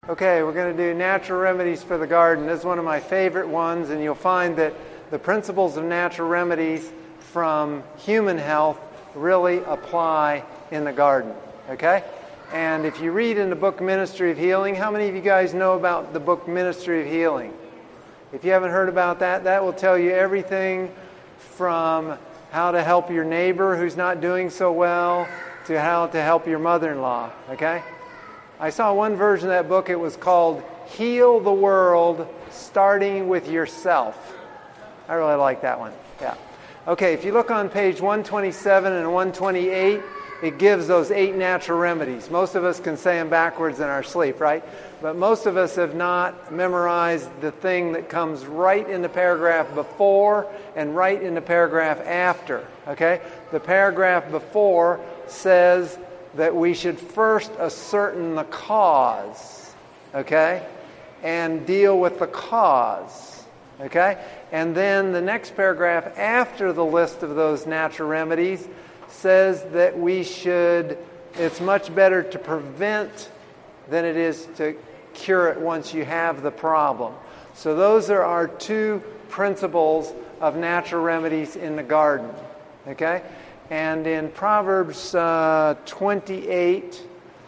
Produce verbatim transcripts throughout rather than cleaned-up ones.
Okay, we're going to do natural remedies for the garden. This is one of my favorite ones, and you'll find that the principles of natural remedies from human health really apply in the garden. Okay? And if you read in the book Ministry of Healing, how many of you guys know about the book Ministry of Healing? If you haven't heard about that, that will tell you everything from how to help your neighbor who's not doing so well to how to help your mother-in-law. Okay? I saw one version of that book. It was called Heal the World, Starting with Yourself. I really like that one. Yeah. Okay, if you look on page one twenty-seven and one twenty-eight, it gives those eight natural remedies. Most of us can say them backwards in our sleep, right? But most of us have not memorized the thing that comes right in the paragraph before and right in the paragraph after. Okay? The paragraph before says that we should first ascertain the cause, okay, and deal with the cause, okay? And then the next paragraph after the list of those natural remedies says that we should, it's much better to prevent than it is to cure it once you have the problem. So those are our two principles of natural remedies in the garden, okay? And in Proverbs uh, twenty-eight,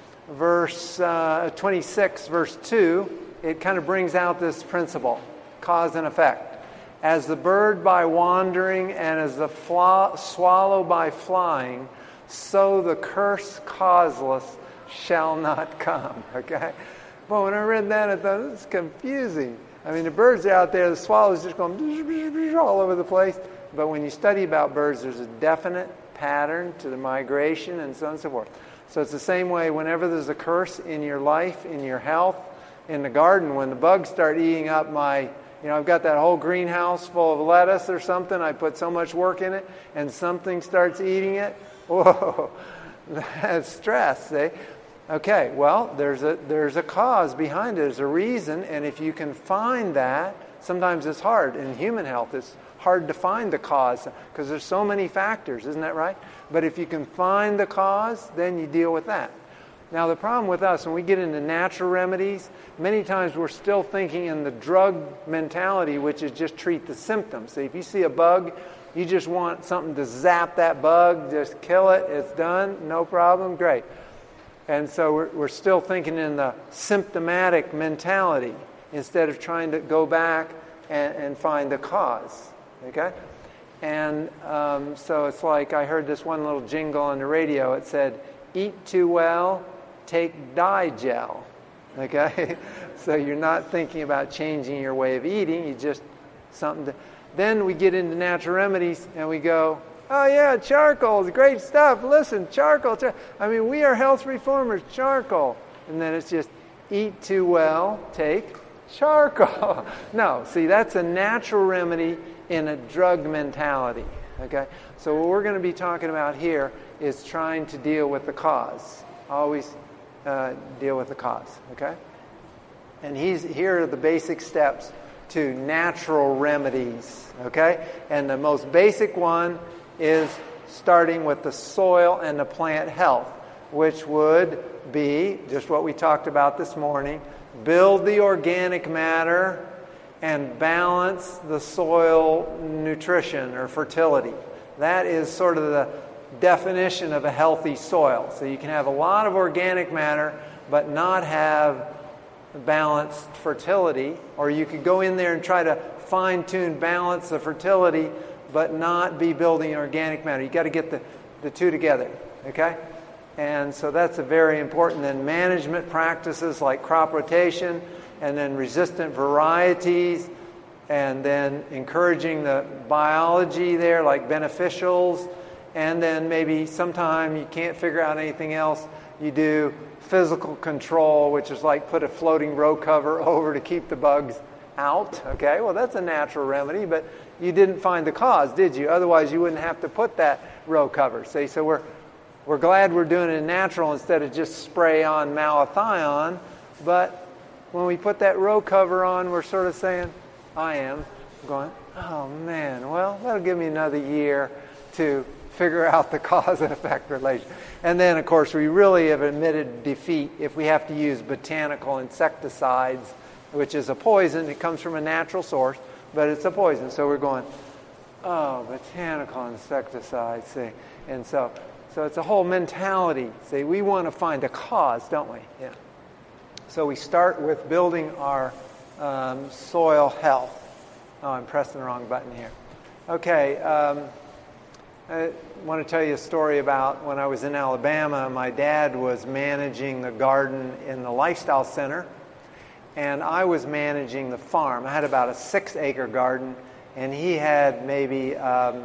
verse uh, twenty-six, verse two, it kind of brings out this principle, cause and effect. As the bird by wandering and as the fla- swallow by flying, so the curse causeless shall not come. Okay? Well, when I read that, I thought, it's confusing. I mean, the birds are out there, the swallow's just going all over the place. But when you study about birds, there's a definite pattern to the migration and so on and so forth. So it's the same way whenever there's a curse in your life, in your health, in the garden, when the bugs start eating up my, you know, I've got that whole greenhouse full of lettuce or something, I put so much work in it, and something starts eating it, whoa, that's stress, see? Okay, well, there's a there's a cause behind it, there's a reason, and if you can find that, sometimes it's hard. In human health, it's hard to find the cause because there's so many factors, isn't that right? But if you can find the cause, then you deal with that. Now the problem with us, when we get into natural remedies, many times we're still thinking in the drug mentality, which is just treat the symptoms. So if you see a bug, you just want something to zap that bug, just kill it, it's done, no problem, great. And so we're, we're still thinking in the symptomatic mentality instead of trying to go back and, and find the cause. Okay? And um, so it's like I heard this one little jingle on the radio. It said, eat too well, take Digel. Okay? So you're not thinking about changing your way of eating. You just something to... Then we get into natural remedies and we go, oh yeah, charcoal is great stuff. Listen, charcoal. Char-. I mean, we are health reformers, charcoal. And then it's just eat too well, take charcoal. No, see, that's a natural remedy in a drug mentality. Okay? So what we're going to be talking about here is trying to deal with the cause. Always uh, deal with the cause. Okay? And he's here are the basic steps to natural remedies. Okay? And the most basic one is starting with the soil and the plant health, which would be just what we talked about this morning. Build the organic matter and balance the soil nutrition or fertility. That is sort of the definition of a healthy soil. So you can have a lot of organic matter but not have balanced fertility, or you could go in there and try to fine-tune balance the fertility but not be building organic matter. You've got to get the, the two together, okay? And so that's a very important. Then management practices like crop rotation, and then resistant varieties, and then encouraging the biology there like beneficials, and then maybe sometime you can't figure out anything else, you do physical control, which is like put a floating row cover over to keep the bugs out. Okay, well that's a natural remedy, but you didn't find the cause, did you? Otherwise you wouldn't have to put that row cover. See, so we're we're glad we're doing it natural instead of just spray on malathion, but when we put that row cover on, we're sort of saying, I am going, oh man, well that'll give me another year to figure out the cause and effect relation. And then, of course, we really have admitted defeat if we have to use botanical insecticides, which is a poison. It comes from a natural source, but it's a poison. So we're going, oh, botanical insecticides, see. And so so it's a whole mentality. See, we want to find a cause, don't we? Yeah. So we start with building our um, soil health. Oh, I'm pressing the wrong button here. Okay, um, I want to tell you a story about when I was in Alabama. My dad was managing the garden in the Lifestyle Center, and I was managing the farm. I had about a six-acre garden, and he had maybe um,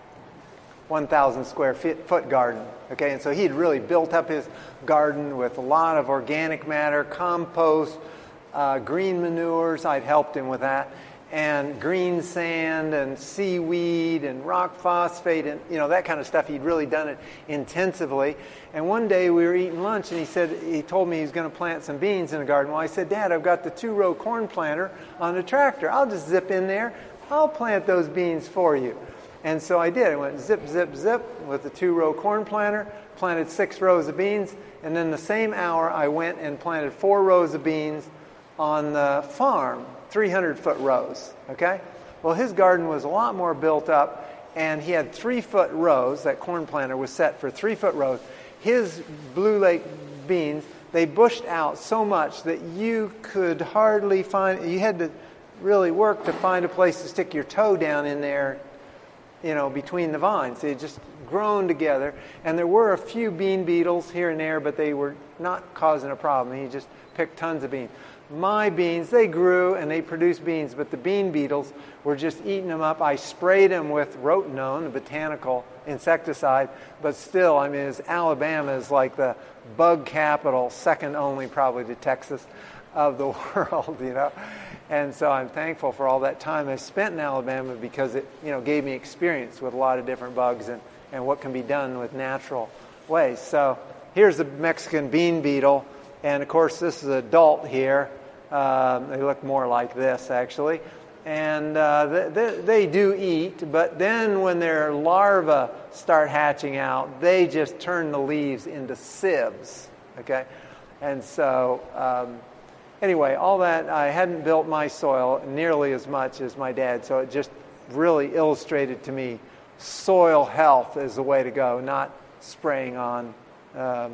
one thousand square foot garden. Okay, and so he'd really built up his garden with a lot of organic matter, compost, uh, green manures. I'd helped him with that. And green sand and seaweed and rock phosphate and, you know, that kind of stuff. He'd really done it intensively. And one day we were eating lunch and he said, he told me he was going to plant some beans in the garden. Well, I said, Dad, I've got the two-row corn planter on the tractor. I'll just zip in there. I'll plant those beans for you. And so I did. I went zip, zip, zip with the two-row corn planter, planted six rows of beans, and then the same hour I went and planted four rows of beans on the farm. three hundred foot rows, okay? Well, his garden was a lot more built up, and he had three-foot rows. That corn planter was set for three-foot rows. His Blue Lake beans, they bushed out so much that you could hardly find, you had to really work to find a place to stick your toe down in there, you know, between the vines. They had just grown together, and there were a few bean beetles here and there, but they were not causing a problem. He just picked tons of beans. My beans, they grew and they produced beans, but the bean beetles were just eating them up. I sprayed them with rotenone, a botanical insecticide, but still, I mean, it's, Alabama is like the bug capital, second only probably to Texas, of the world, you know. And so I'm thankful for all that time I spent in Alabama because it, you know, gave me experience with a lot of different bugs and, and what can be done with natural ways. So here's the Mexican bean beetle. And, of course, this is an adult here. Um, they look more like this, actually. And uh, they, they, they do eat, but then when their larvae start hatching out, they just turn the leaves into sieves, okay? And so, um, anyway, all that, I hadn't built my soil nearly as much as my dad, so it just really illustrated to me soil health is the way to go, not spraying on um,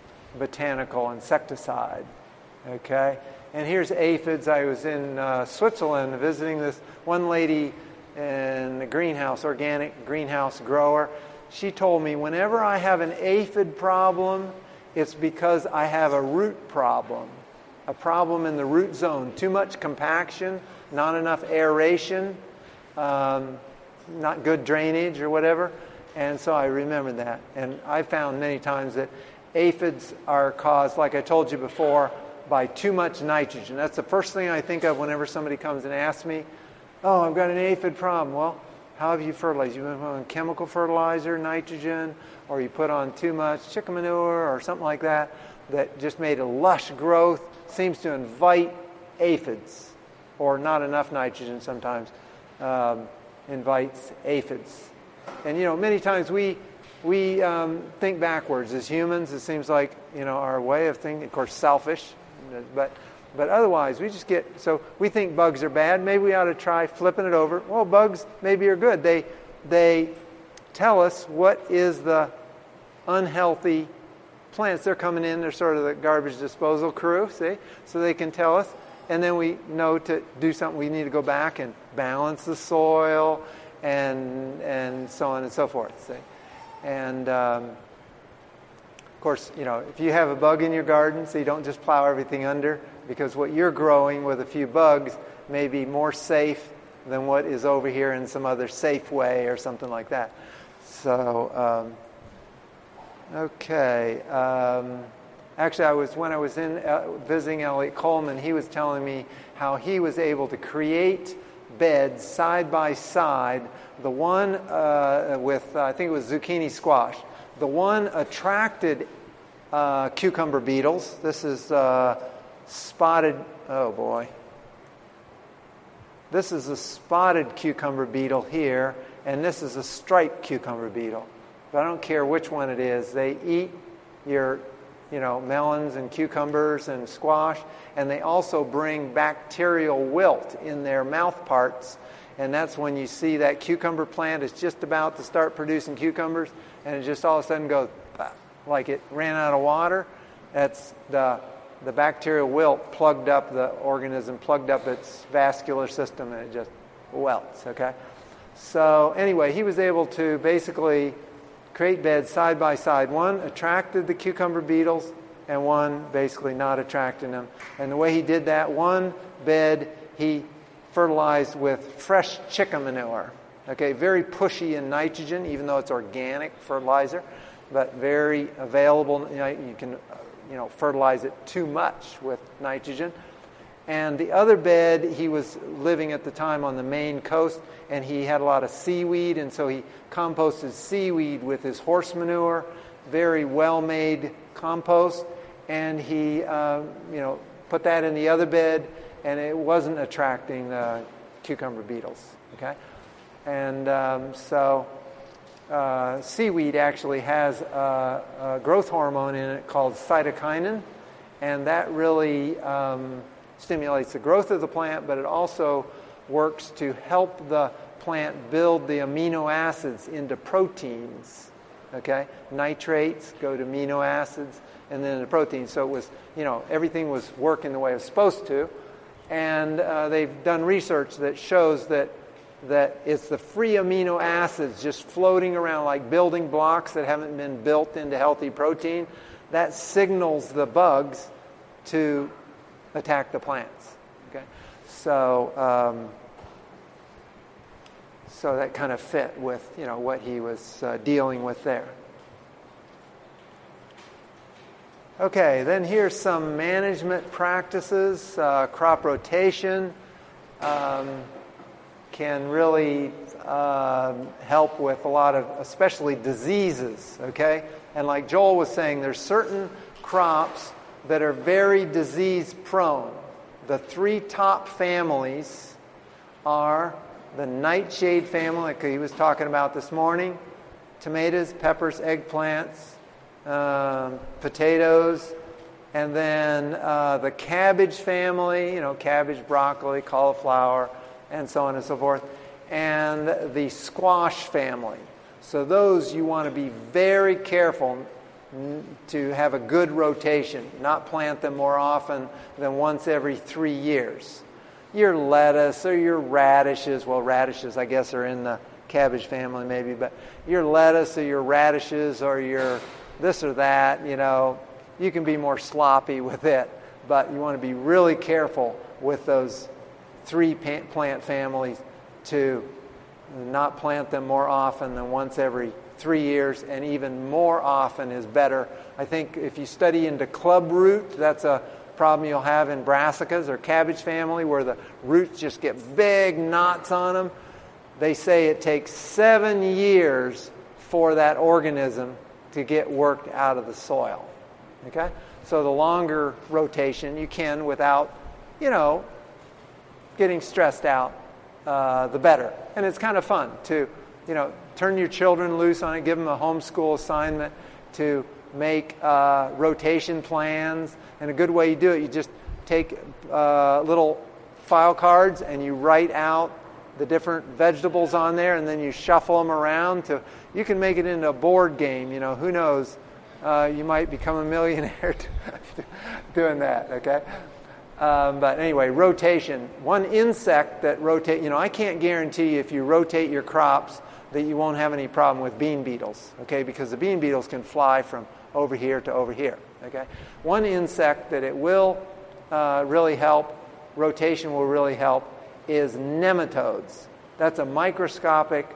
botanical insecticide, okay? And here's aphids. I was in uh, Switzerland visiting this one lady in the greenhouse, organic greenhouse grower. She told me whenever I have an aphid problem, it's because I have a root problem, a problem in the root zone. Too much compaction, not enough aeration, um, not good drainage or whatever. And so I remembered that. And I found many times that aphids are caused, like I told you before, by too much nitrogen. That's the first thing I think of whenever somebody comes and asks me, oh, I've got an aphid problem. Well, how have you fertilized? You put on chemical fertilizer, nitrogen, or you put on too much chicken manure or something like that that just made a lush growth, seems to invite aphids, or not enough nitrogen sometimes um, invites aphids. And, you know, many times we We um, think backwards as humans. It seems like, you know, our way of thinking, of course, selfish, but but otherwise we just get, so we think bugs are bad. Maybe we ought to try flipping it over. Well, bugs maybe are good. They they tell us what is the unhealthy plants. They're coming in. They're sort of the garbage disposal crew, see? So they can tell us, and then we know to do something. We need to go back and balance the soil and and so on and so forth, see? And, um, of course, you know, if you have a bug in your garden, so you don't just plow everything under, because what you're growing with a few bugs may be more safe than what is over here in some other safe way or something like that. So, um, okay. Um, actually, I was when I was in uh, visiting Elliot Coleman, he was telling me how he was able to create beds side by side. The one uh, with, uh, I think it was zucchini squash. The one attracted uh, cucumber beetles. This is uh, spotted, oh boy. This is a spotted cucumber beetle here, and this is a striped cucumber beetle. but I don't care which one it is. They eat your, you know, melons and cucumbers and squash, and they also bring bacterial wilt in their mouth parts, and that's when you see that cucumber plant is just about to start producing cucumbers, and it just all of a sudden goes like it ran out of water. That's the the bacterial wilt plugged up the organism, plugged up its vascular system, and it just welts, okay? So anyway, he was able to basically create beds side by side. One attracted the cucumber beetles, and one basically not attracting them. And the way he did that, one bed he fertilized with fresh chicken manure. Okay, very pushy in nitrogen, even though it's organic fertilizer, but very available. You know, you can, you know, fertilize it too much with nitrogen. And the other bed, he was living at the time on the Maine coast, and he had a lot of seaweed, and so he composted seaweed with his horse manure, very well-made compost, and he, uh, you know, put that in the other bed, and it wasn't attracting the cucumber beetles, okay? And um, so uh, seaweed actually has a, a growth hormone in it called cytokinin, and that really um, stimulates the growth of the plant, but it also works to help the plant build the amino acids into proteins, okay? Nitrates go to amino acids and then into proteins. So it was, you know, everything was working the way it was supposed to. And uh, they've done research that shows that that it's the free amino acids just floating around like building blocks that haven't been built into healthy protein. That signals the bugs to attack the plants. Okay, so um, so that kind of fit with, you know, what he was uh, dealing with there. Okay, then here's some management practices. Uh, crop rotation um, can really uh, help with a lot of, especially diseases, okay? And like Joel was saying, there's certain crops that are very disease prone. The three top families are the nightshade family, like he was talking about this morning, tomatoes, peppers, eggplants, Um, potatoes, and then uh, the cabbage family, you know, cabbage, broccoli, cauliflower, and so on and so forth, and the squash family. So those you want to be very careful to have a good rotation, not plant them more often than once every three years. Your lettuce or your radishes, well, radishes I guess are in the cabbage family maybe, but your lettuce or your radishes or your this or that, you know, you can be more sloppy with it, but you want to be really careful with those three plant families to not plant them more often than once every three years, and even more often is better. I think if you study into club root, that's a problem you'll have in brassicas or cabbage family where the roots just get big knots on them. They say it takes seven years for that organism to get worked out of the soil. Okay? So the longer rotation you can without, you know, getting stressed out, uh, the better. And it's kind of fun to, you know, turn your children loose on it, give them a homeschool assignment to make uh, rotation plans. And a good way you do it, you just take uh, little file cards and you write out the different vegetables on there, and then you shuffle them around to, you can make it into a board game, you know, who knows, uh, you might become a millionaire doing that, okay? Um, but anyway, rotation. One insect that rotate, you know, I can't guarantee you if you rotate your crops that you won't have any problem with bean beetles, okay, because the bean beetles can fly from over here to over here, okay? One insect that it will uh, really help, rotation will really help, is nematodes. That's a microscopic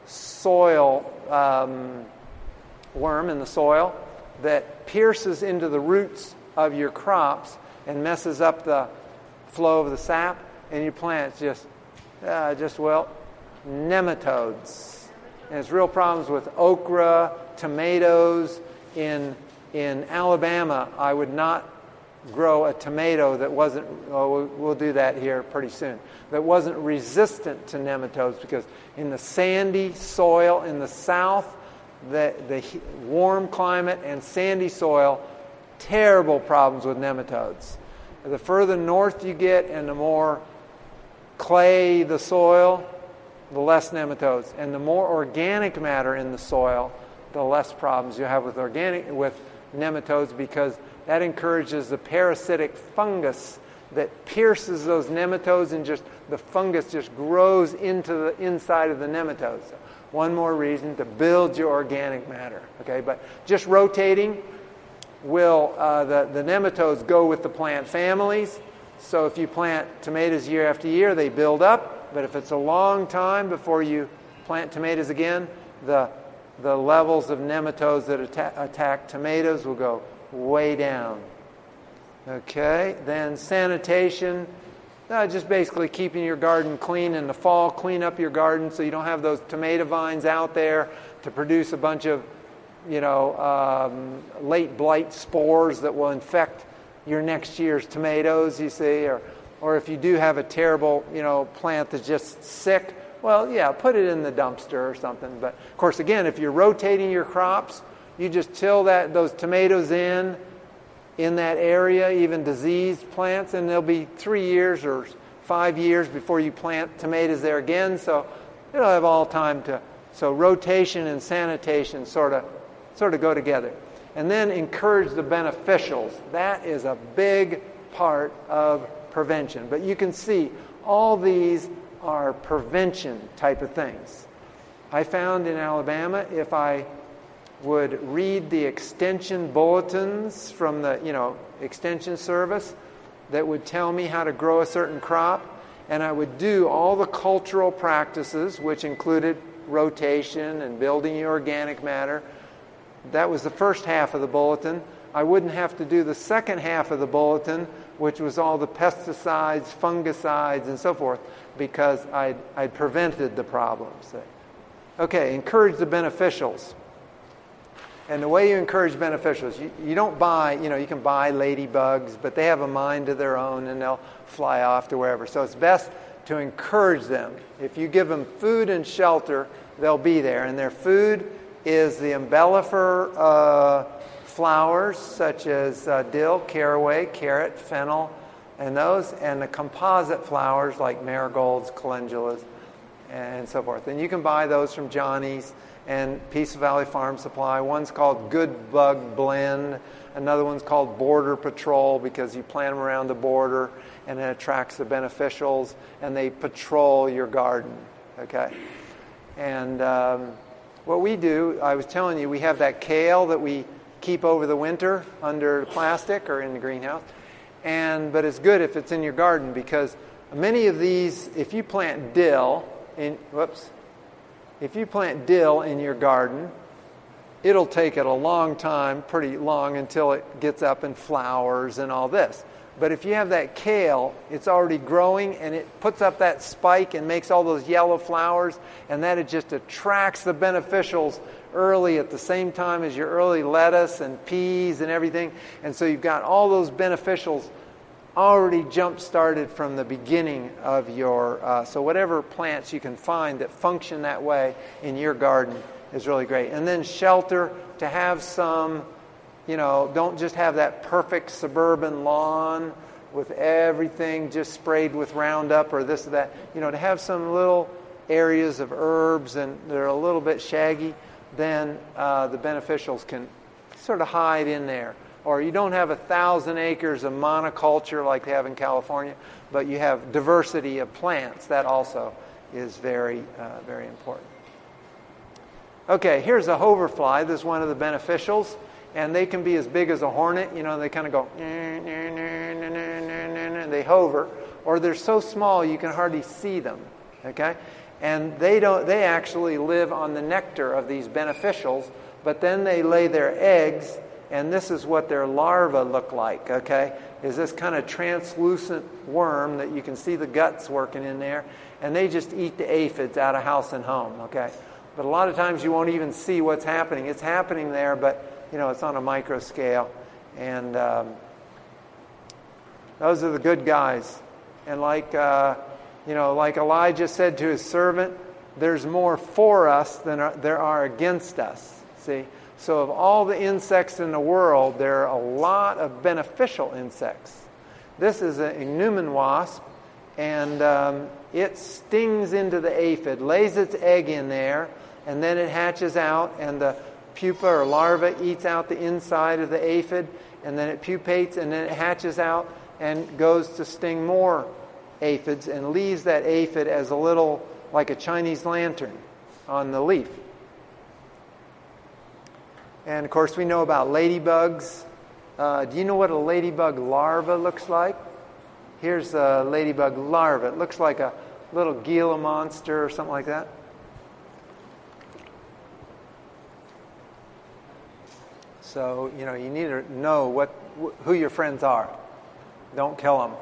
soil um, worm in the soil that pierces into the roots of your crops and messes up the flow of the sap, and your plants just, uh, just well, nematodes. And it's real problems with okra, tomatoes. In in Alabama, I would not grow a tomato that wasn't, well, we'll, we'll do that here pretty soon, that wasn't resistant to nematodes, because in the sandy soil in the south, the, the warm climate and sandy soil, terrible problems with nematodes. The further north you get and the more clay the soil, the less nematodes. And the more organic matter in the soil, the less problems you have with organic with nematodes, because that encourages the parasitic fungus that pierces those nematodes, and just the fungus just grows into the inside of the nematodes. So one more reason to build your organic matter. Okay, but just rotating will uh, the the nematodes go with the plant families. So if you plant tomatoes year after year, they build up. But if it's a long time before you plant tomatoes again, the the levels of nematodes that attack, attack tomatoes will go way down. Okay, then sanitation, uh, just basically keeping your garden clean in the fall. Clean up your garden so you don't have those tomato vines out there to produce a bunch of, you know, um, late blight spores that will infect your next year's tomatoes, you see, or or if you do have a terrible, you know, plant that's just sick, well, yeah, put it in the dumpster or something. But of course, again, if you're rotating your crops, you just till that those tomatoes in in that area, even diseased plants, and there'll be three years or five years before you plant tomatoes there again. So it'll have all time to. So rotation and sanitation sort of sort of go together. And then encourage the beneficials. That is a big part of prevention. But you can see all these are prevention type of things. I found in Alabama, if I would read the extension bulletins from the, you know, extension service that would tell me how to grow a certain crop, and I would do all the cultural practices, which included rotation and building your organic matter. That was the first half of the bulletin. I wouldn't have to do the second half of the bulletin, which was all the pesticides, fungicides, and so forth, because I'd, I'd prevented the problems. Okay, encourage the beneficials. And the way you encourage beneficials, you, you don't buy, you know, you can buy ladybugs, but they have a mind of their own and they'll fly off to wherever. So it's best to encourage them. If you give them food and shelter, they'll be there. And their food is the umbellifer uh, flowers, such as uh, dill, caraway, carrot, fennel, and those, and the composite flowers like marigolds, calendulas, and so forth. And you can buy those from Johnny's and Peace Valley Farm Supply. One's called Good Bug Blend. Another one's called Border Patrol, because you plant them around the border and it attracts the beneficials and they patrol your garden. Okay? And um, what we do, I was telling you, we have that kale that we keep over the winter under plastic or in the greenhouse. And but it's good if it's in your garden, because many of these, if you plant dill in, whoops, if you plant dill in your garden, it'll take it a long time, pretty long, until it gets up and flowers and all this. But if you have that kale, it's already growing and it puts up that spike and makes all those yellow flowers, and that it just attracts the beneficials early at the same time as your early lettuce and peas and everything. And so you've got all those beneficials already jump-started from the beginning of your, uh, so whatever plants you can find that function that way in your garden is really great. And then shelter, to have some, you know, don't just have that perfect suburban lawn with everything just sprayed with Roundup or this or that. You know, to have some little areas of herbs and they're a little bit shaggy, then uh, the beneficials can sort of hide in there. Or you don't have a thousand acres of monoculture like they have in California, but you have diversity of plants. That also is very, uh, very important. Okay, here's a hoverfly. This is one of the beneficials, and they can be as big as a hornet. You know, they kind of go, and they hover, or they're so small you can hardly see them. Okay, and they don't. They actually live on the nectar of these beneficials, but then they lay their eggs. And this is what their larvae look like, okay? Is this kind of translucent worm that you can see the guts working in there. And they just eat the aphids out of house and home, okay? But a lot of times you won't even see what's happening. It's happening there, but, you know, it's on a micro scale. And um, those are the good guys. And like, uh, you know, like Elijah said to his servant, there's more for us than there are against us. See? So of all the insects in the world, there are a lot of beneficial insects. This is an ichneumon wasp, and um, it stings into the aphid, lays its egg in there, and then it hatches out, and the pupa or larva eats out the inside of the aphid, and then it pupates, and then it hatches out and goes to sting more aphids and leaves that aphid as a little, like a Chinese lantern on the leaf. And of course we know about ladybugs. Uh, do you know what a ladybug larva looks like? Here's a ladybug larva. It looks like a little Gila monster or something like that. So, you know, you need to know what who your friends are. Don't kill them.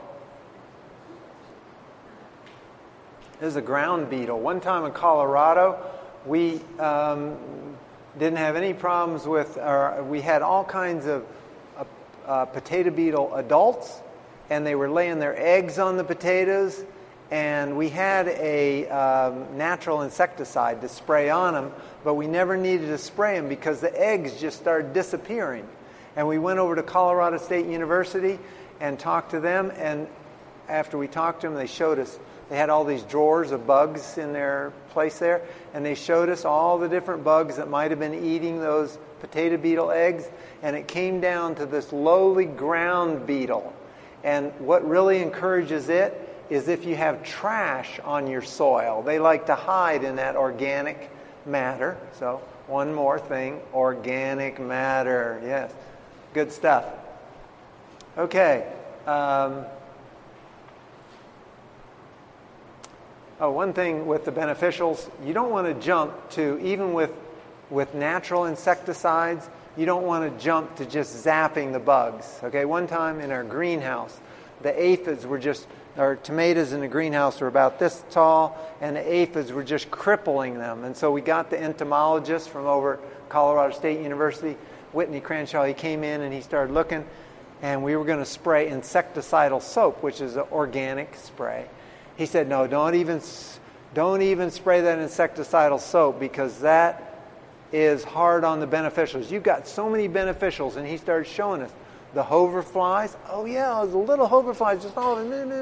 There's a ground beetle. One time in Colorado, we um, didn't have any problems with, or we had all kinds of uh, uh, potato beetle adults, and they were laying their eggs on the potatoes, and we had a um, natural insecticide to spray on them, but we never needed to spray them because the eggs just started disappearing. And we went over to Colorado State University and talked to them, and after we talked to them, they showed us, they had all these drawers of bugs in their place there, and they showed us all the different bugs that might have been eating those potato beetle eggs, and it came down to this lowly ground beetle. And what really encourages it is if you have trash on your soil. They like to hide in that organic matter. So one more thing, organic matter. Yes, good stuff. Okay. Um, oh, one thing with the beneficials, you don't want to jump to, even with, with natural insecticides, you don't want to jump to just zapping the bugs. Okay, one time in our greenhouse, the aphids were just, our tomatoes in the greenhouse were about this tall, and the aphids were just crippling them. And so we got the entomologist from over Colorado State University, Whitney Cranshaw. He came in and he started looking, and we were going to spray insecticidal soap, which is an organic spray. He said, no, don't even, don't even spray that insecticidal soap because that is hard on the beneficials. You've got so many beneficials, and he started showing us the hoverflies. Oh yeah, the little hoverflies just all.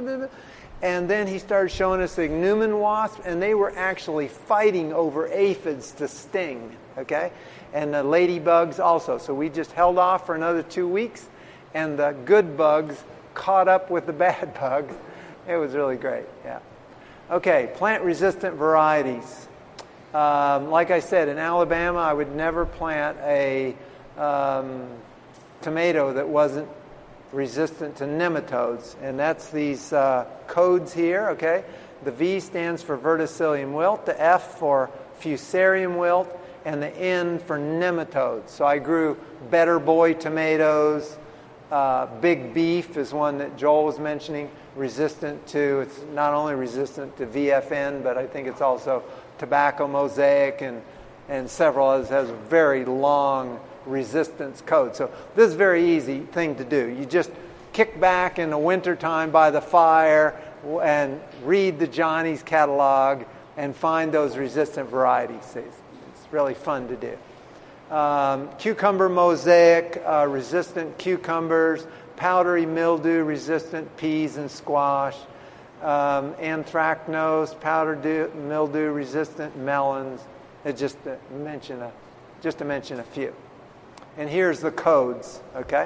And then he started showing us the ichneumon wasp, and they were actually fighting over aphids to sting. Okay, and the ladybugs also. So we just held off for another two weeks, and the good bugs caught up with the bad bugs. It was really great. Yeah. Okay, plant-resistant varieties. Um, like I said, in Alabama, I would never plant a um, tomato that wasn't resistant to nematodes, and that's these uh, codes here. Okay, the V stands for verticillium wilt, the F for fusarium wilt, and the N for nematodes. So I grew Better Boy tomatoes. Uh, Big Beef is one that Joel was mentioning, resistant to, it's not only resistant to V F N, but I think it's also tobacco mosaic and, and several others. Has a very long resistance code. So this is a very easy thing to do. You just kick back in the wintertime by the fire and read the Johnny's catalog and find those resistant varieties. It's, it's really fun to do. Um, cucumber mosaic, uh, resistant cucumbers, powdery mildew resistant peas and squash, um, anthracnose, powdery mildew resistant melons. It's just to mention a, just to mention a few. And here's the codes, okay?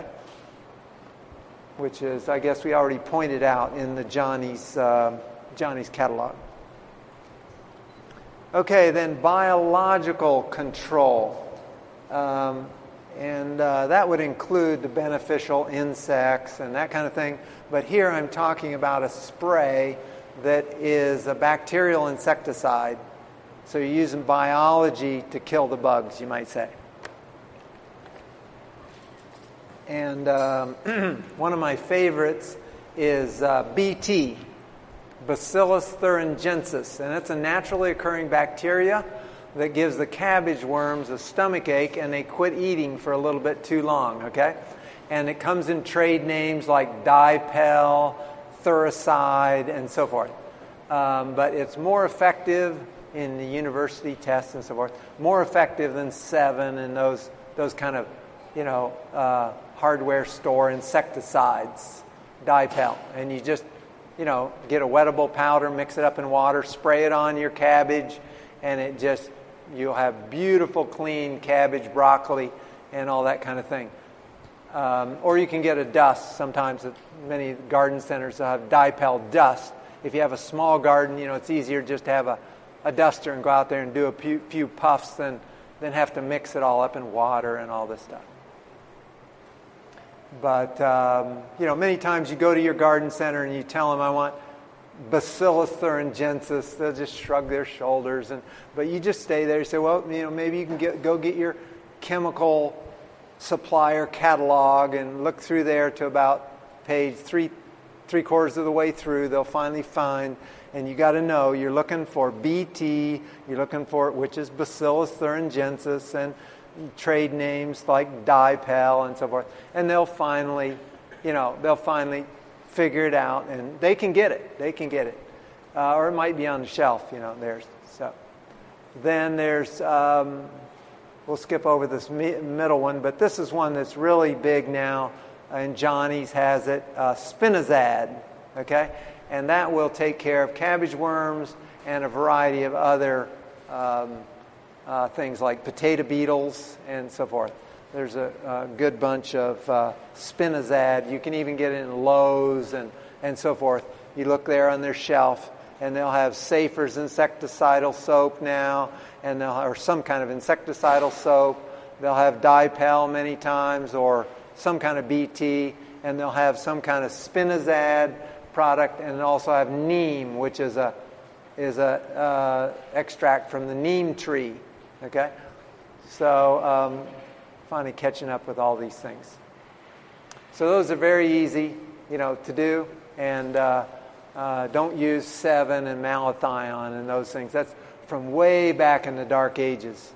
Which is, I guess we already pointed out in the Johnny's uh, Johnny's catalog. Okay, then biological control. Um, and uh, that would include the beneficial insects and that kind of thing. But here I'm talking about a spray that is a bacterial insecticide. So you're using biology to kill the bugs, you might say. And um, one of my favorites is uh, B T, Bacillus thuringiensis. And it's a naturally occurring bacteria that gives the cabbage worms a stomach ache, and they quit eating for a little bit too long, okay? And it comes in trade names like Dipel, Thuricide, and so forth. um, but it's more effective in the university tests and so forth, more effective than Sevin and those those kind of, you know, uh, hardware store insecticides, Dipel. And you just, you know, get a wettable powder, mix it up in water, spray it on your cabbage, and it just, you'll have beautiful, clean cabbage, broccoli, and all that kind of thing. Um, or you can get a dust. Sometimes at many garden centers have Dipel dust. If you have a small garden, you know, it's easier just to have a, a duster and go out there and do a few, few puffs than, than have to mix it all up in water and all this stuff. But, um, you know, many times you go to your garden center and you tell them, I want Bacillus thuringiensis. They'll just shrug their shoulders. And But you just stay there. You say, well, you know, maybe you can get, go get your chemical supplier catalog and look through there to about page three, three quarters of the way through. They'll finally find, and you got to know, you're looking for B T, you're looking for, which is Bacillus thuringiensis, and trade names like Dipel and so forth. And they'll finally, you know, they'll finally figure it out, and they can get it. They can get it. Uh, or it might be on the shelf, you know, there's, so. Then there's, um, we'll skip over this mi- middle one, but this is one that's really big now, and Johnny's has it, uh, Spinazad, okay? And that will take care of cabbage worms and a variety of other um, uh, things like potato beetles and so forth. There's a, a good bunch of uh, Spinazad. You can even get it in Lowe's and, and so forth. You look there on their shelf, and they'll have Safer's insecticidal soap now, and they'll or some kind of insecticidal soap. They'll have Dipel many times, or some kind of B T, and they'll have some kind of Spinazad product, and also have neem, which is a is a uh, extract from the neem tree. Okay, so um, finally catching up with all these things. So those are very easy, you know, to do, and uh, uh, don't use Sevin and malathion and those things. That's from way back in the Dark Ages.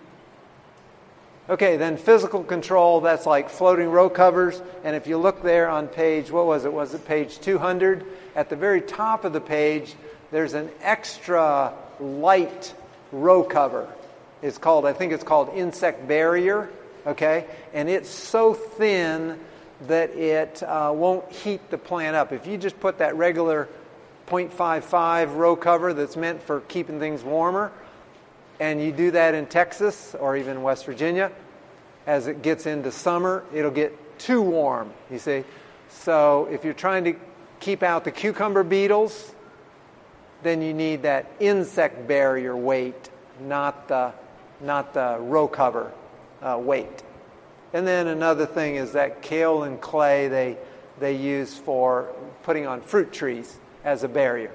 Okay, then physical control, that's like floating row covers. And if you look there on page, what was it? Was it page two hundred? At the very top of the page, there's an extra light row cover. It's called, I think it's called Insect Barrier, okay? And it's so thin that it uh, won't heat the plant up. If you just put that regular point five five row cover that's meant for keeping things warmer, and you do that in Texas or even West Virginia, as it gets into summer, it'll get too warm, you see. So if you're trying to keep out the cucumber beetles, then you need that insect barrier weight, not the, not the row cover uh, weight. And then another thing is that kaolin clay they, they use for putting on fruit trees as a barrier.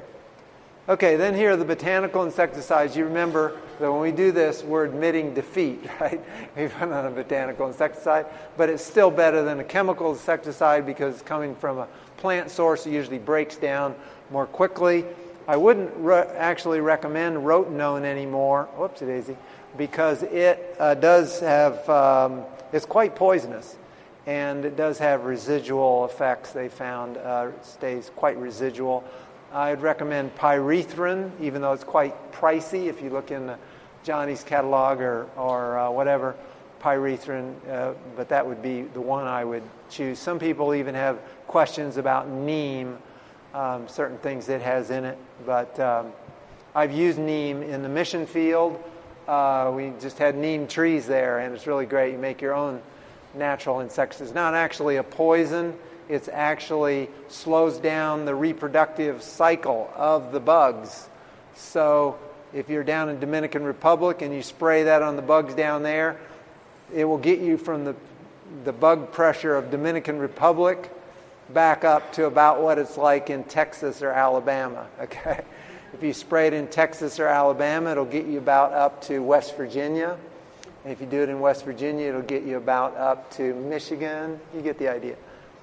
Okay, then here are the botanical insecticides. You remember that when we do this, we're admitting defeat, right? We've run on a botanical insecticide, but it's still better than a chemical insecticide because it's coming from a plant source. It usually breaks down more quickly. I wouldn't re- actually recommend rotenone anymore, whoopsie daisy, because it uh, does have, um, it's quite poisonous, and it does have residual effects. They found uh, it stays quite residual. I'd recommend pyrethrin, even though it's quite pricey. If you look in the Johnny's catalog or, or uh, whatever, pyrethrin, uh, but that would be the one I would choose. Some people even have questions about neem, um, certain things it has in it. But um, I've used neem in the mission field. Uh, we just had neem trees there, and it's really great. You make your own natural insecticides. It's not actually a poison. It actually slows down the reproductive cycle of the bugs. So if you're down in Dominican Republic and you spray that on the bugs down there, it will get you from the the bug pressure of Dominican Republic back up to about what it's like in Texas or Alabama. Okay, if you spray it in Texas or Alabama, it'll get you about up to West Virginia. And if you do it in West Virginia, it'll get you about up to Michigan. You get the idea.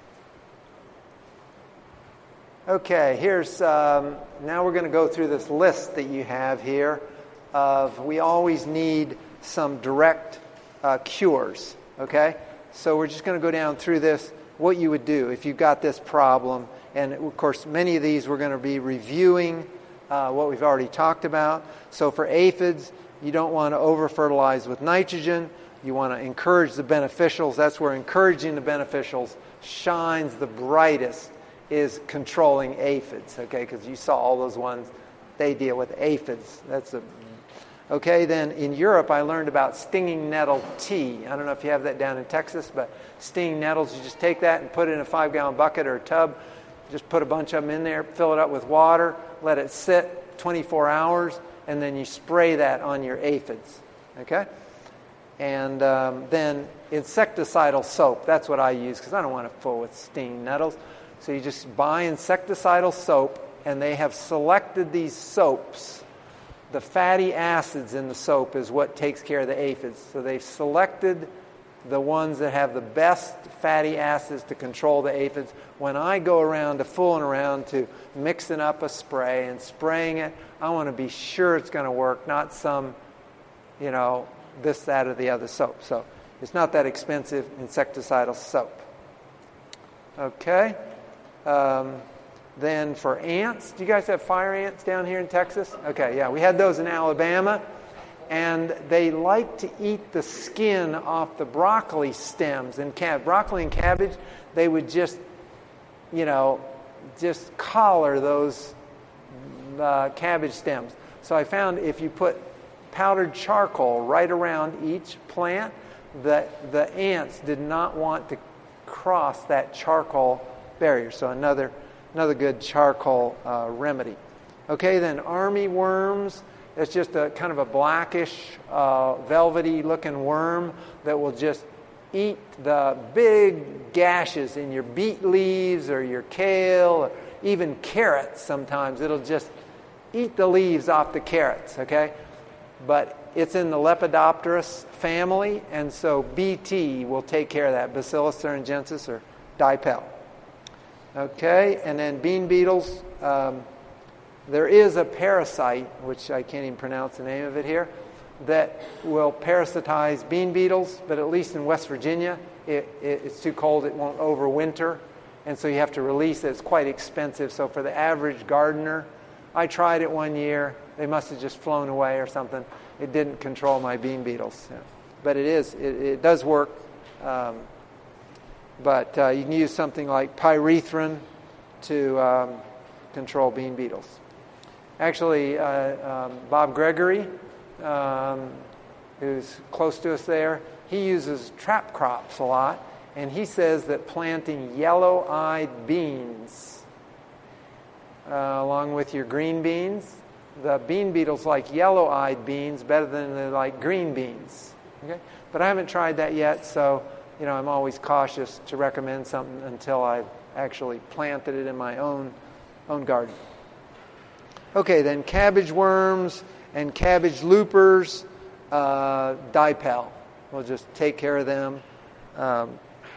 Okay, here's, um, now we're going to go through this list that you have here of, we always need some direct uh, cures, okay? So we're just going to go down through this, what you would do if you've got this problem. And of course, many of these we're going to be reviewing uh, what we've already talked about. So for aphids, you don't want to over-fertilize with nitrogen. You want to encourage the beneficials. That's where encouraging the beneficials shines the brightest, is controlling aphids, okay? Because you saw all those ones, they deal with aphids. That's a Okay, then in Europe, I learned about stinging nettle tea. I don't know if you have that down in Texas, but stinging nettles, you just take that and put it in a five-gallon bucket or a tub. Just put a bunch of them in there, fill it up with water, let it sit twenty-four hours, and then you spray that on your aphids, okay? And um, then insecticidal soap. That's what I use because I don't want to fool with stinging nettles. So you just buy insecticidal soap, and they have selected these soaps. The fatty acids in the soap is what takes care of the aphids. So they've selected the ones that have the best fatty acids to control the aphids. When I go around to fooling around to mixing up a spray and spraying it, I want to be sure it's going to work, not some, you know, this, that, or the other soap. So it's not that expensive insecticidal soap. Okay. Um, Then for ants, do you guys have fire ants down here in Texas? Okay, yeah, we had those in Alabama. And they like to eat the skin off the broccoli stems. And cab- broccoli and cabbage, they would just, you know, just collar those uh, cabbage stems. So I found if you put powdered charcoal right around each plant, that the ants did not want to cross that charcoal barrier. So another... Another good charcoal uh, remedy. Okay, then army worms. It's just a kind of a blackish, uh, velvety-looking worm that will just eat the big gashes in your beet leaves or your kale, or even carrots sometimes. It'll just eat the leaves off the carrots, okay? But it's in the Lepidopterus family, and so B T will take care of that, Bacillus thuringiensis or dipel. Okay, and then bean beetles. Um, there is a parasite, which I can't even pronounce the name of it here, that will parasitize bean beetles, but at least in West Virginia, it, it, it's too cold, it won't overwinter, and so you have to release it. It's quite expensive. So for the average gardener, I tried it one year. They must have just flown away or something. It didn't control my bean beetles. Yeah. But it is, it, it does work. Um, But uh, you can use something like pyrethrin to um, control bean beetles. Actually, uh, um, Bob Gregory, um, who's close to us there, he uses trap crops a lot, and he says that planting yellow-eyed beans uh, along with your green beans, the bean beetles like yellow-eyed beans better than they like green beans. Okay? But I haven't tried that yet, so... You know, I'm always cautious to recommend something until I've actually planted it in my own own garden. Okay, then cabbage worms and cabbage loopers, uh, dipel. We'll just take care of them. Um,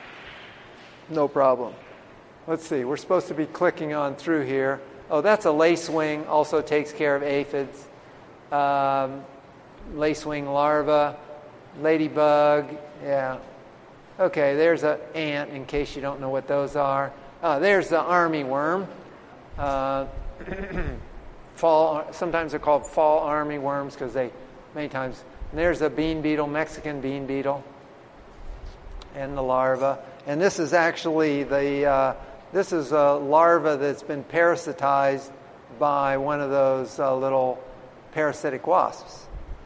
no problem. Let's see, we're supposed to be clicking on through here. Oh, that's a lacewing, also takes care of aphids. Um, lacewing larva, ladybug, yeah. Okay, there's an ant, in case you don't know what those are. Uh, there's the army worm. Uh, fall. Sometimes they're called fall army worms because they, many times. And there's a bean beetle, Mexican bean beetle, and the larva. And this is actually the. Uh, this is a larva that's been parasitized by one of those uh, little parasitic wasps.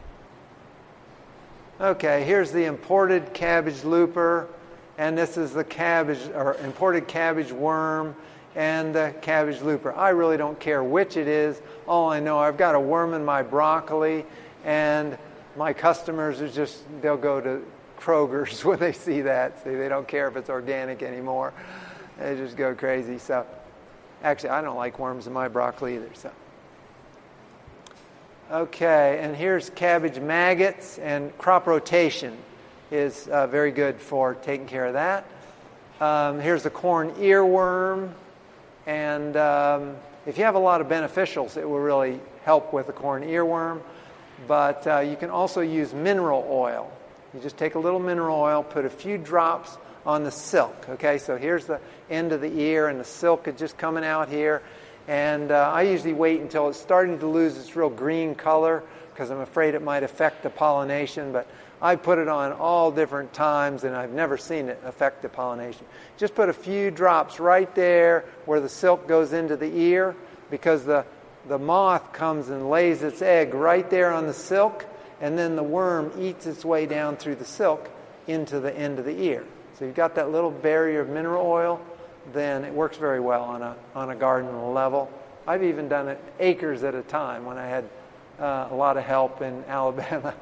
Okay, here's the imported cabbage looper, and this is the cabbage or imported cabbage worm and the cabbage looper. I really don't care which it is. All I know, I've got a worm in my broccoli, and my customers are just, they'll go to Kroger's when they see that. See, they don't care if it's organic anymore. They just go crazy. So, actually, I don't like worms in my broccoli either, so. Okay, and here's cabbage maggots, and crop rotation is uh, very good for taking care of that. Um, here's the corn earworm, and um, if you have a lot of beneficials, it will really help with the corn earworm. But uh, you can also use mineral oil. You just take a little mineral oil, put a few drops on the silk. Okay, so here's the end of the ear, and the silk is just coming out here. And uh, I usually wait until it's starting to lose its real green color because I'm afraid it might affect the pollination. But I put it on all different times, and I've never seen it affect the pollination. Just put a few drops right there where the silk goes into the ear, because the, the moth comes and lays its egg right there on the silk, and then the worm eats its way down through the silk into the end of the ear. So you've got that little barrier of mineral oil, then it works very well on a on a garden level. I've even done it acres at a time when I had uh, a lot of help in Alabama.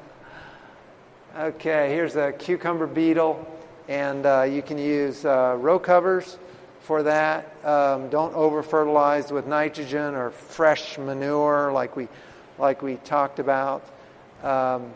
Okay, here's a cucumber beetle, and uh, you can use uh, row covers for that. Um, don't over-fertilize with nitrogen or fresh manure like we like we talked about. Um,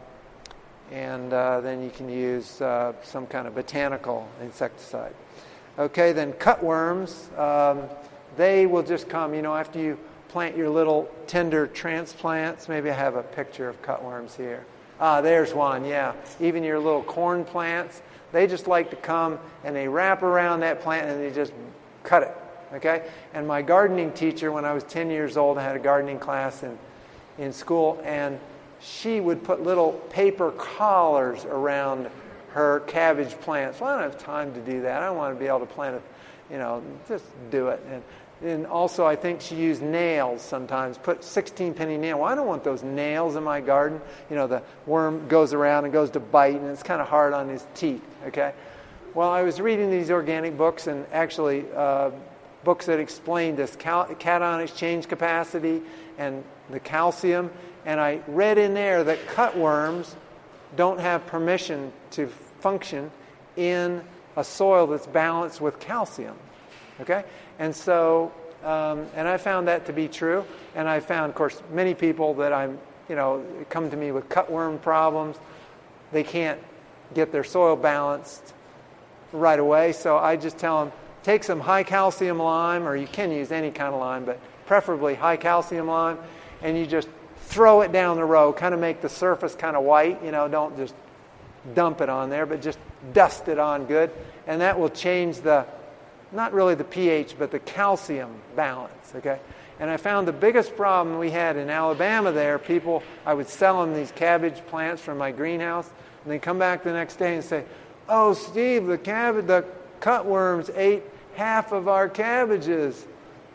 and uh, then you can use uh, some kind of botanical insecticide. Okay, then cutworms, um, they will just come, you know, after you plant your little tender transplants. Maybe I have a picture of cutworms here. Ah, there's one, yeah. Even your little corn plants, they just like to come and they wrap around that plant and they just cut it, okay? And my gardening teacher, when I was ten years old, I had a gardening class in, in school, and she would put little paper collars around her cabbage plants. Well, I don't have time to do that. I don't want to be able to plant it, you know, just do it. And, and also, I think she used nails sometimes. Put sixteen penny nail. Well, I don't want those nails in my garden. You know, the worm goes around and goes to bite, and it's kind of hard on his teeth, okay? Well, I was reading these organic books, and actually uh, books that explained this cal- cation exchange capacity and the calcium, and I read in there that cutworms don't have permission to function in a soil that's balanced with calcium, okay? And so, um, and I found that to be true, and I found, of course, many people that I'm, you know, come to me with cutworm problems. They can't get their soil balanced right away, so I just tell them, take some high calcium lime, or you can use any kind of lime, but preferably high calcium lime, and you just throw it down the row, kind of make the surface kind of white, you know, don't just dump it on there, but just dust it on good, and that will change the, not really the pH, but the calcium balance, okay? And I found the biggest problem we had in Alabama there, people, I would sell them these cabbage plants from my greenhouse, and they come back the next day and say, oh, Steve, the cabbage, the cutworms ate half of our cabbages.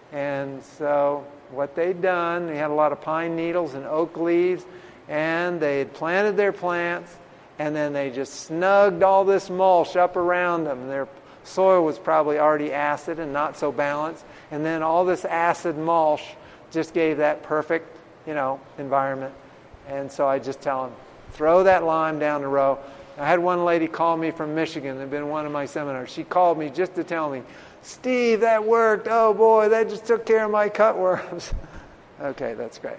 And so what they'd done, they had a lot of pine needles and oak leaves, and they had planted their plants, and then they just snugged all this mulch up around them. Their soil was probably already acid and not so balanced, and then all this acid mulch just gave that perfect, you know, environment. And so I just tell them, throw that lime down the row. I had one lady call me from Michigan. They'd been in one of my seminars. She called me just to tell me, Steve, that worked. Oh, boy, that just took care of my cutworms. Okay, that's great.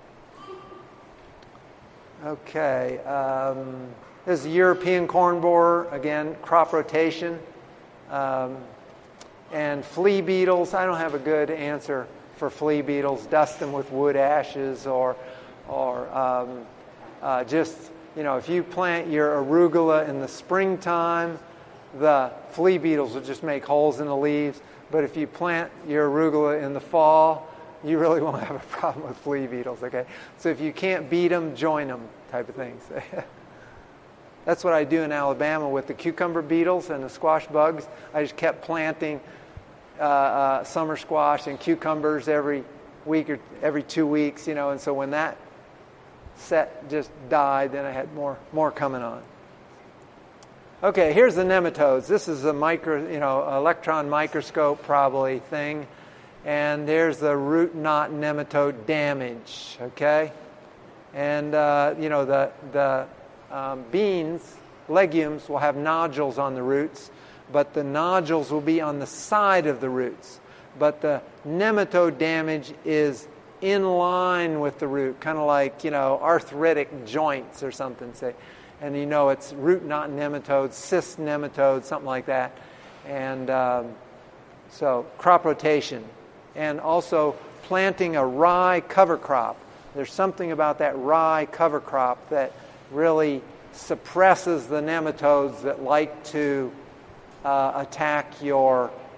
Okay. Um, this is European corn borer. Again, crop rotation. Um, and flea beetles. I don't have a good answer for flea beetles. Dust them with wood ashes or, or um, uh, just, you know, if you plant your arugula in the springtime, the flea beetles will just make holes in the leaves. But if you plant your arugula in the fall, you really won't have a problem with flea beetles, okay? So if you can't beat them, join them type of things. That's what I do in Alabama with the cucumber beetles and the squash bugs. I just kept planting uh, uh, summer squash and cucumbers every week or every two weeks, you know, and so when that set just died, then I had more more coming on. Okay, here's the nematodes. This is a micro, you know, electron microscope probably thing, and there's the root knot nematode damage. Okay, and uh, you know the the um, beans, legumes will have nodules on the roots, but the nodules will be on the side of the roots. But the nematode damage is in line with the root, kind of like, you know, arthritic joints or something, say. And you know it's root knot nematodes, cyst nematodes, something like that. And um, so crop rotation. And also planting a rye cover crop. There's something about that rye cover crop that really suppresses the nematodes that like to uh, attack your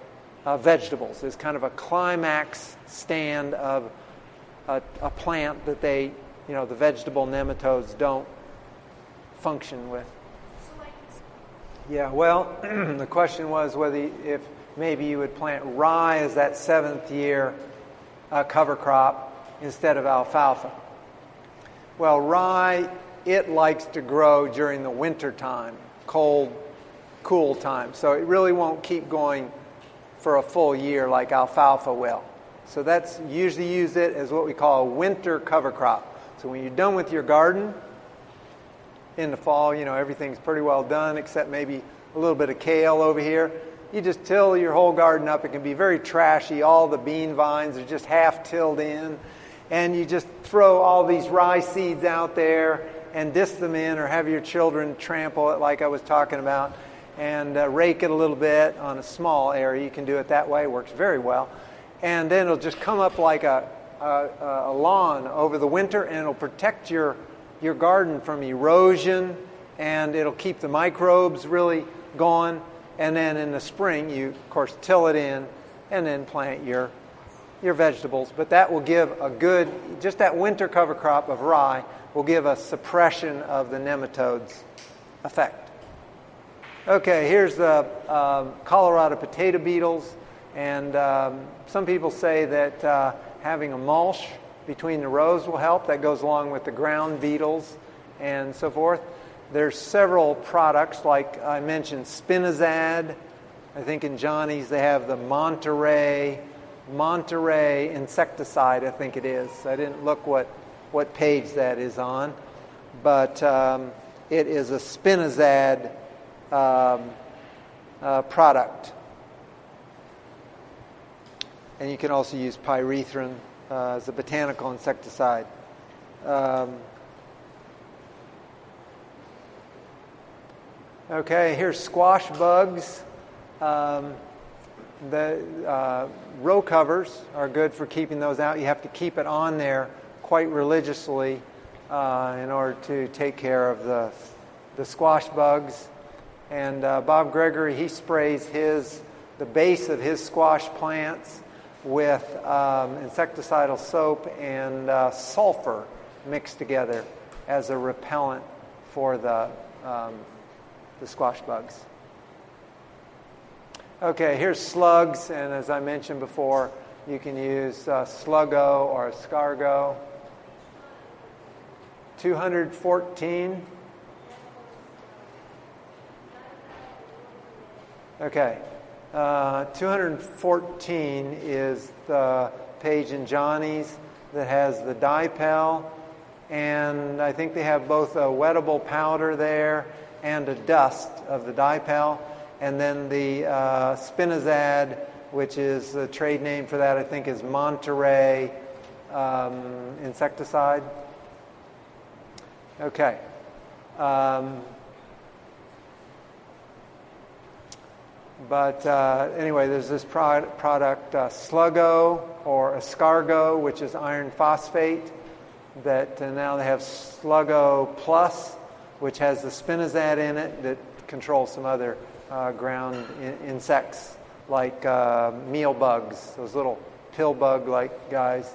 uh, vegetables. It's kind of a climax stand of a, a plant that they, you know, the vegetable nematodes don't function with. Yeah, well, the question was whether if maybe you would plant rye as that seventh year uh, cover crop instead of alfalfa. Well, rye, it likes to grow during the winter time, cold, cool time. So it really won't keep going for a full year like alfalfa will. So that's usually use it as what we call a winter cover crop. So when you're done with your garden in the fall, you know, everything's pretty well done except maybe a little bit of kale over here. You just till your whole garden up. It can be very trashy. All the bean vines are just half tilled in. And you just throw all these rye seeds out there and disc them in, or have your children trample it like I was talking about, and uh, rake it a little bit on a small area. You can do it that way. It works very well. And then it'll just come up like a, a, a lawn over the winter, and it'll protect your your garden from erosion, and it'll keep the microbes really going. And then in the spring, you, of course, till it in and then plant your your vegetables. But that will give a good, just that winter cover crop of rye will give a suppression of the nematodes effect. Okay, here's the um, Colorado potato beetles. And um, some people say that uh, having a mulch between the rows will help. That goes along with the ground beetles and so forth. There's several products, like I mentioned, Spinazad. I think in Johnny's they have the Monterey, Monterey insecticide, I think it is. I didn't look what, what page that is on. But um, it is a Spinazad um, uh, product. And you can also use pyrethrin uh, as a botanical insecticide. Um, okay, here's squash bugs. Um, the uh, row covers are good for keeping those out. You have to keep it on there quite religiously uh, in order to take care of the the squash bugs. And uh, Bob Gregory, he sprays his the base of his squash plants with um, insecticidal soap and uh, sulfur mixed together as a repellent for the um, the squash bugs. Okay, here's slugs, and as I mentioned before, you can use uh, Sluggo or Escargot. two hundred fourteen. Okay. Uh, two hundred fourteen is the page in Johnny's that has the Dipel, and I think they have both a wettable powder there and a dust of the Dipel, and then the uh, Spinazad, which is the trade name for that, I think is Monterey um, insecticide. Okay. Um, But uh, anyway, there's this product, product uh, Sluggo or Escargot, which is iron phosphate. That uh, now they have Sluggo Plus, which has the Spinazad in it that controls some other uh, ground in- insects like uh, meal bugs, those little pill bug-like guys.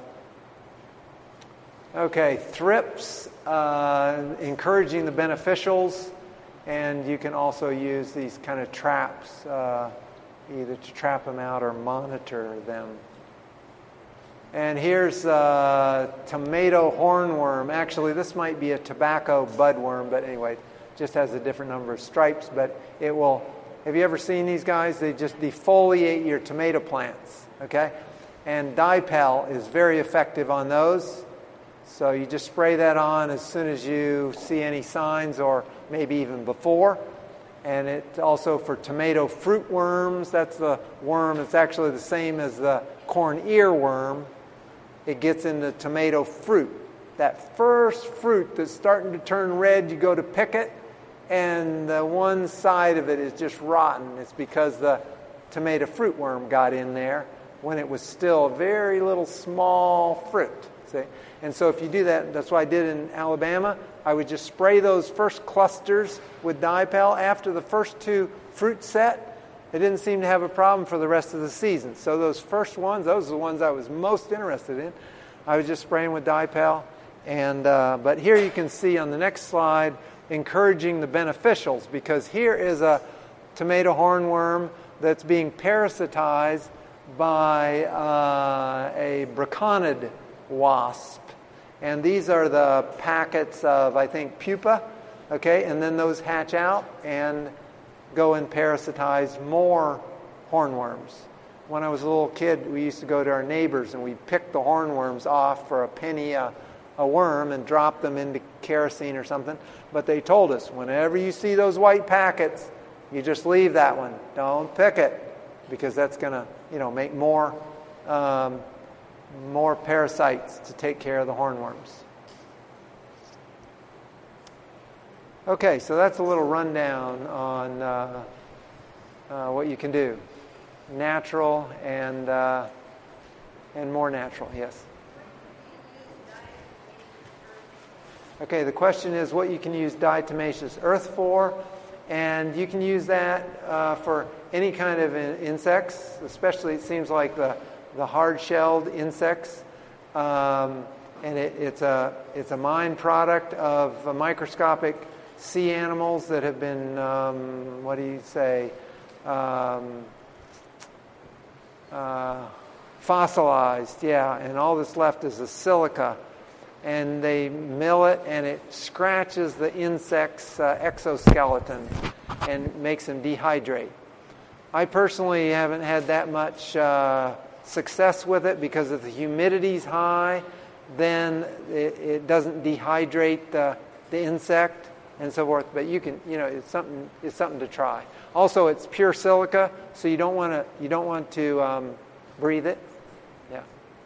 Okay, thrips, uh, encouraging the beneficials. And you can also use these kind of traps, uh, either to trap them out or monitor them. And here's uh, tomato hornworm. Actually, this might be a tobacco budworm, but anyway, it just has a different number of stripes. But it will. Have you ever seen these guys? They just defoliate your tomato plants. Okay, and Dipel is very effective on those. So you just spray that on as soon as you see any signs, or maybe even before. And it also for tomato fruit worms. That's the worm. It's actually the same as the corn earworm. It gets into tomato fruit. That first fruit that's starting to turn red, you go to pick it, and the one side of it is just rotten. It's because the tomato fruit worm got in there when it was still a very little small fruit. See? And so if you do that, that's what I did in Alabama. I would just spray those first clusters with Dipel. After the first two fruit set, it didn't seem to have a problem for the rest of the season. So those first ones, those are the ones I was most interested in. I was just spraying with Dipel. And, uh, but here you can see on the next slide, encouraging the beneficials, because here is a tomato hornworm that's being parasitized by uh, a braconid wasp. And these are the packets of, I think, pupa, okay? And then those hatch out and go and parasitize more hornworms. When I was a little kid, we used to go to our neighbors and we'd pick the hornworms off for a penny a, a worm and drop them into kerosene or something. But they told us, whenever you see those white packets, you just leave that one. Don't pick it, because that's going to, you know, make more um, more parasites to take care of the hornworms. Okay, so that's a little rundown on uh, uh, what you can do. Natural and uh, and more natural, yes. Okay, the question is what you can use diatomaceous earth for, and you can use that uh, for any kind of in- insects, especially it seems like the the hard-shelled insects, um, and it, it's a it's a mine product of uh, microscopic sea animals that have been um, what do you say um, uh, fossilized, yeah, and all that's left is the silica, and they mill it and it scratches the insect's uh, exoskeleton and makes them dehydrate. I personally haven't had that much uh, success with it, because if the humidity's high, then it, it doesn't dehydrate the, the insect and so forth. But you can, you know, it's something it's something to try. Also, it's pure silica, so you don't want to you don't want to um, breathe it. Yeah.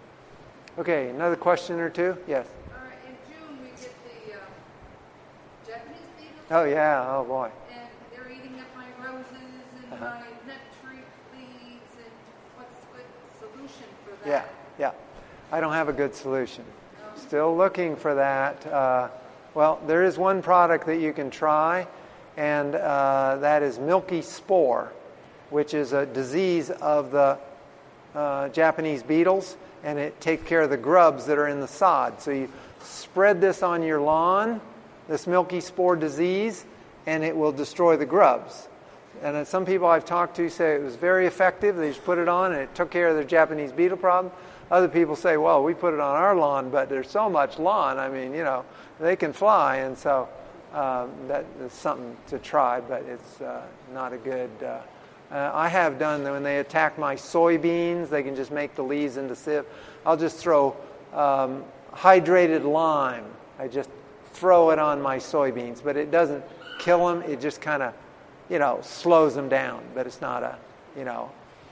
Okay, another question or two? Yes. All right. In June we get the um, Japanese beetles. Oh yeah. Oh boy. And they're eating up my roses and Uh-huh. my nut tree leaves. And what's the good solution for that? Yeah. Yeah. I don't have a good solution. No. Still looking for that. Uh, well, there is one product that you can try, and uh, that is milky spore, which is a disease of the uh, Japanese beetles, and it takes care of the grubs that are in the sod. So you spread this on your lawn, this milky spore disease, and it will destroy the grubs. And uh, some people I've talked to say it was very effective. They just put it on, and it took care of their Japanese beetle problem. Other people say, well, we put it on our lawn, but there's so much lawn. I mean, you know, they can fly, and so um, that is something to try, but it's uh, not a good... Uh, uh, I have done, when they attack my soybeans, they can just make the leaves into sieve. I'll just throw um, hydrated lime. I just throw it on my soybeans, but it doesn't kill them. It just kind of, you know, slows them down, but it's not a, you know,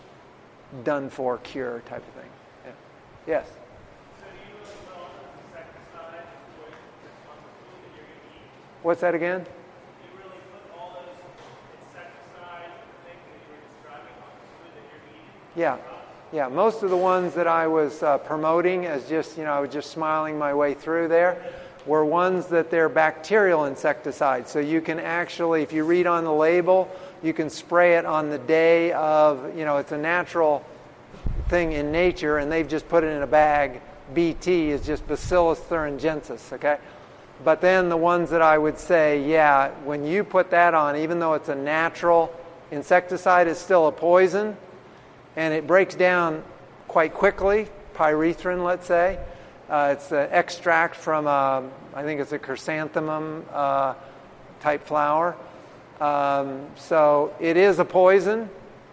done-for cure type of thing. Yeah. Yes? So do you really put all those insecticides on the food that you're going to eat? What's that again? Do you really put all those insecticides and things that you were describing on the food that you're eating? Yeah. Yeah, most of the ones that I was uh, promoting as just, you know, I was just smiling my way through there, were ones that they're bacterial insecticides. So you can actually, if you read on the label, you can spray it on the day of, you know, it's a natural thing in nature, and they've just put it in a bag. B T is just Bacillus thuringiensis, okay? But then the ones that I would say, yeah, when you put that on, even though it's a natural insecticide, it's still a poison, and it breaks down quite quickly, pyrethrin, let's say. Uh, it's an extract from, a, I think it's a chrysanthemum uh, type flower. Um, so it is a poison,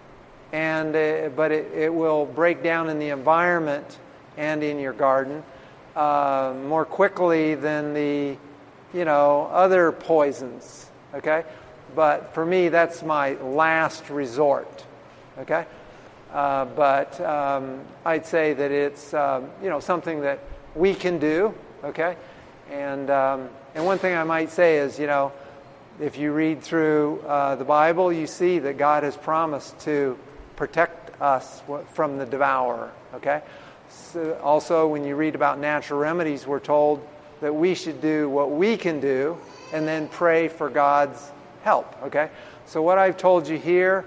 and uh, but it, it will break down in the environment and in your garden uh, more quickly than the, you know, other poisons. Okay, but for me, that's my last resort. Okay, uh, but um, I'd say that it's um, you know, something that we can do. Okay, and um, and one thing I might say is, you know, if you read through uh, the Bible, you see that God has promised to protect us from the devourer, okay? So also, when you read about natural remedies, we're told that we should do what we can do and then pray for God's help, okay? So what I've told you here,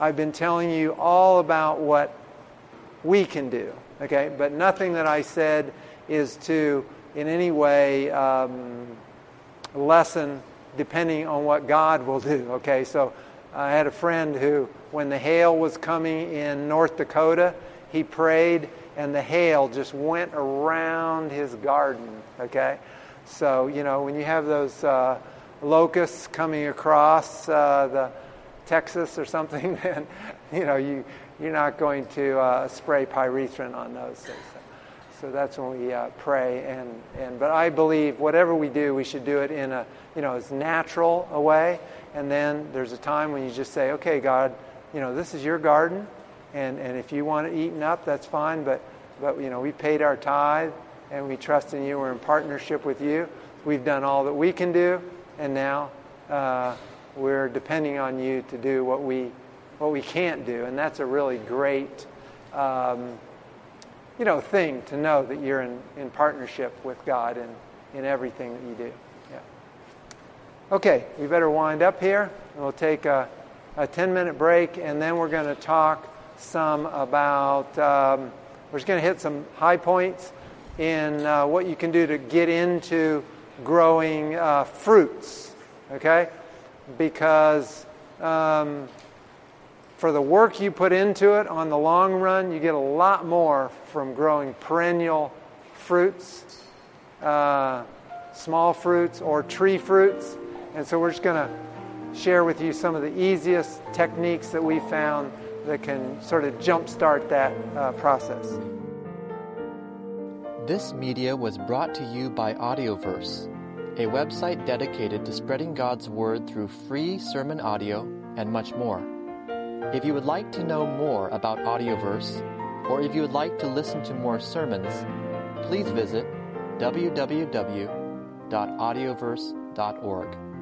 I've been telling you all about what we can do, okay? But nothing that I said is to, in any way, um, lessen depending on what God will do, okay? So I had a friend who, when the hail was coming in North Dakota, he prayed and the hail just went around his garden, okay? So, you know, when you have those uh, locusts coming across uh, the Texas or something, then, you know, you, you're not going to uh, spray pyrethrin on those things. So that's when we uh, pray. And, and But I believe whatever we do, we should do it in a, you know, as natural a way. And then there's a time when you just say, okay, God, you know, this is your garden. And, and if you want it eaten up, that's fine. But, but, you know, we paid our tithe and we trust in you. We're in partnership with you. We've done all that we can do. And now uh, we're depending on you to do what we what we can't do. And that's a really great um, you know, thing to know that you're in, in partnership with God in, in everything that you do. Yeah. Okay, we better wind up here. We'll take a, a ten-minute break, and then we're going to talk some about, um, we're just going to hit some high points in uh, what you can do to get into growing uh, fruits, okay? Because um, for the work you put into it on the long run, you get a lot more from growing perennial fruits, uh, small fruits, or tree fruits. And so we're just going to share with you some of the easiest techniques that we found that can sort of jumpstart that uh, process. This media was brought to you by Audioverse, a website dedicated to spreading God's Word through free sermon audio and much more. If you would like to know more about Audioverse, or if you would like to listen to more sermons, please visit w w w dot audioverse dot org.